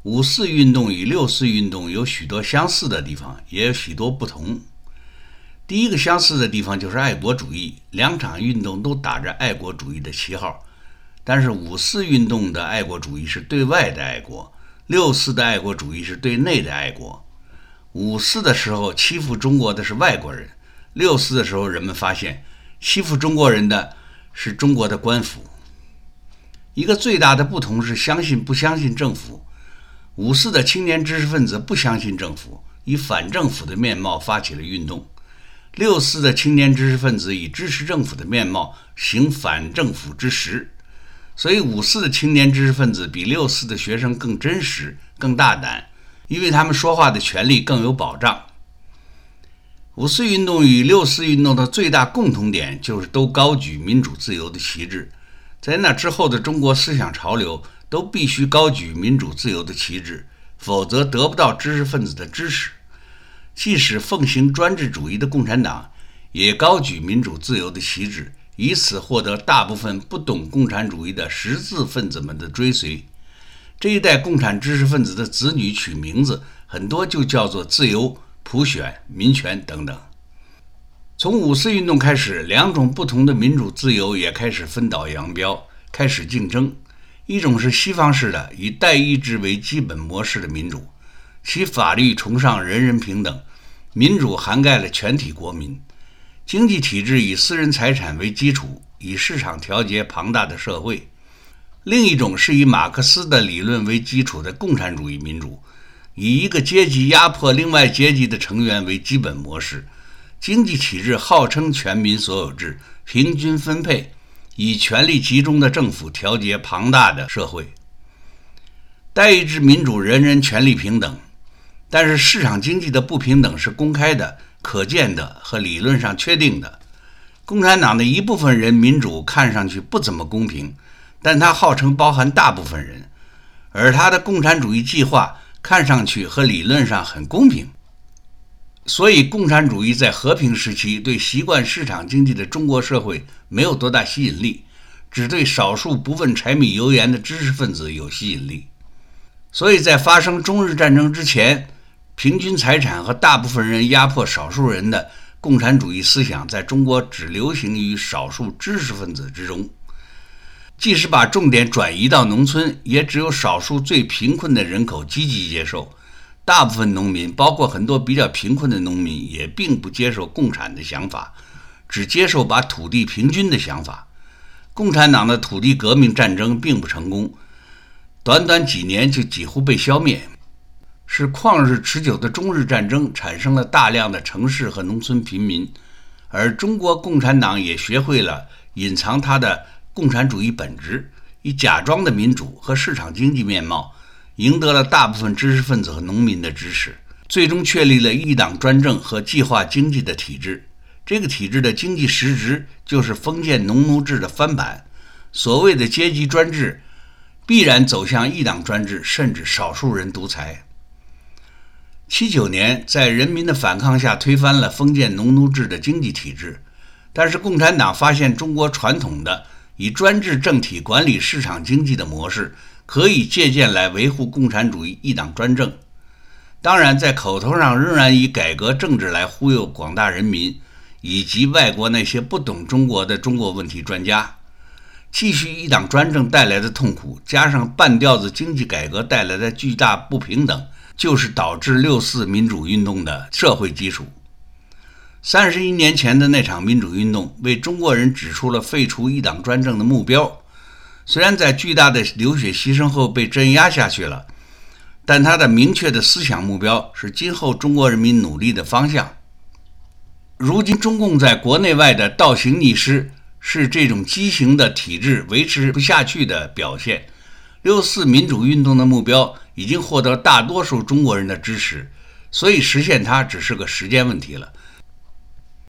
五四运动与六四运动有许多相似的地方，也有许多不同。第一个相似的地方就是爱国主义，两场运动都打着爱国主义的旗号，但是五四运动的爱国主义是对外的爱国，六四的爱国主义是对内的爱国。五四的时候欺负中国的是外国人，六四的时候人们发现欺负中国人的是中国的官府。一个最大的不同是相信不相信政府。五四的青年知识分子不相信政府，以反政府的面貌发起了运动。六四的青年知识分子以支持政府的面貌行反政府之实。所以五四的青年知识分子比六四的学生更真实、更大胆，因为他们说话的权利更有保障。五四运动与六四运动的最大共同点就是都高举民主自由的旗帜，在那之后的中国思想潮流都必须高举民主自由的旗帜，否则得不到知识分子的支持。即使奉行专制主义的共产党也高举民主自由的旗帜，以此获得大部分不懂共产主义的识字分子们的追随。这一代共产知识分子的子女取名字很多就叫做自由、普选、民权等等。从五四运动开始，两种不同的民主自由也开始分道扬镳，开始竞争。一种是西方式的以代议制为基本模式的民主，其法律崇尚人人平等，民主涵盖了全体国民，经济体制以私人财产为基础，以市场调节庞大的社会。另一种是以马克思的理论为基础的共产主义民主，以一个阶级压迫另外阶级的成员为基本模式，经济体制号称全民所有制，平均分配，以权力集中的政府调节庞大的社会。代议制民主人人权利平等，但是市场经济的不平等是公开的、可见的和理论上确定的。共产党的一部分人民主看上去不怎么公平，但它号称包含大部分人，而它的共产主义计划看上去和理论上很公平。所以共产主义在和平时期对习惯市场经济的中国社会没有多大吸引力，只对少数不问柴米油盐的知识分子有吸引力。所以在发生中日战争之前，平均财产和大部分人压迫少数人的共产主义思想在中国只流行于少数知识分子之中。即使把重点转移到农村，也只有少数最贫困的人口积极接受。大部分农民，包括很多比较贫困的农民，也并不接受共产的想法，只接受把土地平均的想法。共产党的土地革命战争并不成功，短短几年就几乎被消灭。是旷日持久的中日战争产生了大量的城市和农村贫民，而中国共产党也学会了隐藏它的共产主义本质，以假装的民主和市场经济面貌赢得了大部分知识分子和农民的支持，最终确立了一党专政和计划经济的体制。这个体制的经济实质就是封建农奴制的翻版。所谓的阶级专制必然走向一党专制，甚至少数人独裁。79年，在人民的反抗下推翻了封建农奴制的经济体制，但是共产党发现中国传统的以专制政体管理市场经济的模式可以借鉴来维护共产主义一党专政。当然在口头上仍然以改革政治来忽悠广大人民以及外国那些不懂中国的中国问题专家。继续一党专政带来的痛苦，加上半吊子经济改革带来的巨大不平等，就是导致六四民主运动的社会基础。31年前的那场民主运动为中国人指出了废除一党专政的目标，虽然在巨大的流血牺牲后被镇压下去了，但它的明确的思想目标是今后中国人民努力的方向。如今中共在国内外的倒行逆施，是这种畸形的体制维持不下去的表现。六四民主运动的目标已经获得大多数中国人的支持，所以实现它只是个时间问题了。